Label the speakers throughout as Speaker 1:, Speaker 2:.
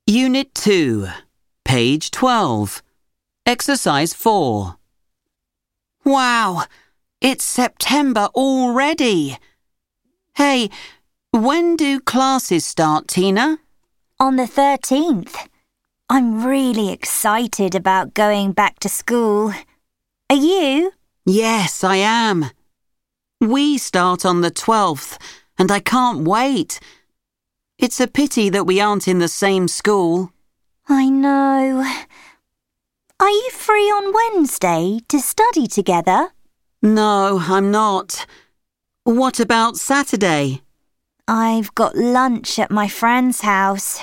Speaker 1: Unit 2, page 12, exercise 4. Wow, it's September already. Hey, when do classes start, Tina?
Speaker 2: On the 13th. I'm really excited about going back to school. Are you?
Speaker 1: Yes, I am. We start on the 12th, and I can't wait. It's a pity that we aren't in the same school.
Speaker 2: I know. Are you free on Wednesday to study together?
Speaker 1: No, I'm not. What about Saturday?
Speaker 2: I've got lunch at my friend's house.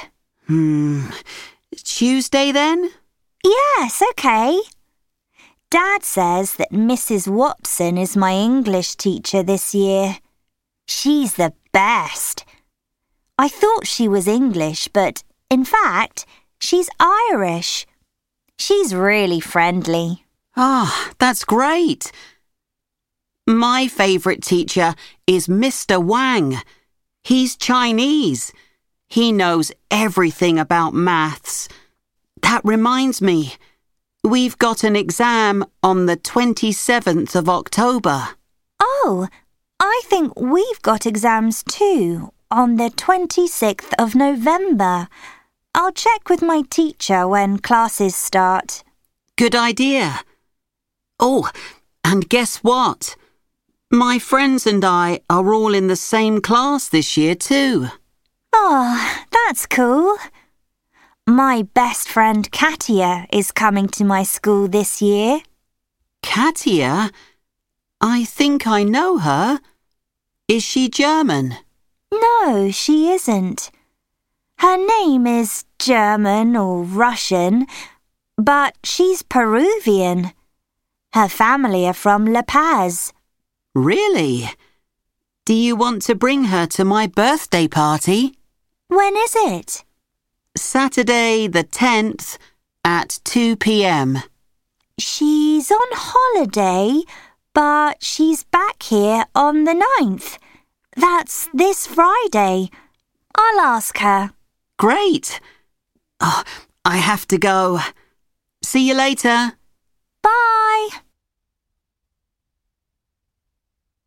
Speaker 1: Tuesday then?
Speaker 2: Yes, okay. Dad says that Mrs. Watson is my English teacher this year. She's the best. I thought she was English, but in fact, she's Irish. She's really friendly.
Speaker 1: That's great. My favourite teacher is Mr. Wang. He's Chinese. He knows everything about maths. That reminds me, we've got an exam on the 27th of October.
Speaker 2: Oh, I think we've got exams too, on the 26th of November. I'll check with my teacher when classes start.
Speaker 1: Good idea. Oh, and guess what? My friends and I are all in the same class this year too.
Speaker 2: Oh, that's cool. My best friend Katia is coming to my school this year.
Speaker 1: Katia? I think I know her. Is she German?
Speaker 2: No, she isn't. Her name is German or Russian, but she's Peruvian. Her family are from La Paz.
Speaker 1: Really? Do you want to bring her to my birthday party?
Speaker 2: When is it?
Speaker 1: Saturday the 10th at 2 p.m.
Speaker 2: She's on holiday, but she's back here on the 9th. That's this Friday. I'll ask her.
Speaker 1: Great. I have to go. See you later.
Speaker 2: Bye.